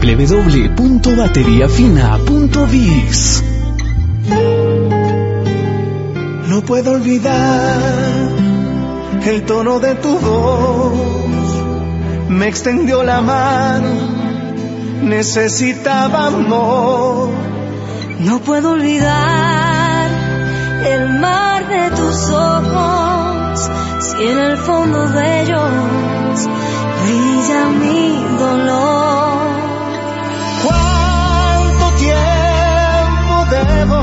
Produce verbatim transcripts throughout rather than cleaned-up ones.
w w punto batería fina punto biz. No puedo olvidar el tono de tu voz, me extendió la mano, necesitaba amor. No puedo olvidar el mar de tus ojos, si en el fondo de ellos brilla mi dolor. ¿Cuánto tiempo debo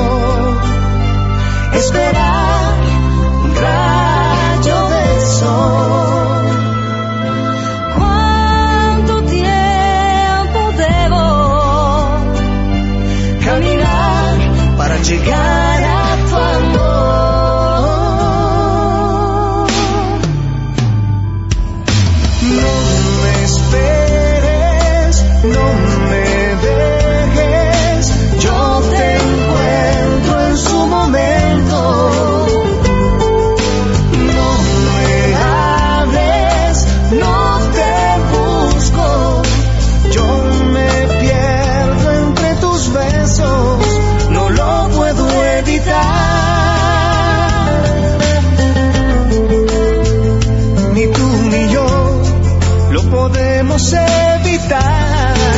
esperar un rayo de sol? ¿Cuánto tiempo debo caminar para llegar a tu amor? No me esperes, no me dejes, yo te encuentro en su momento. No me hables, no te busco, yo me pierdo entre tus besos, no lo puedo evitar. Ni tú ni yo lo podemos evitar.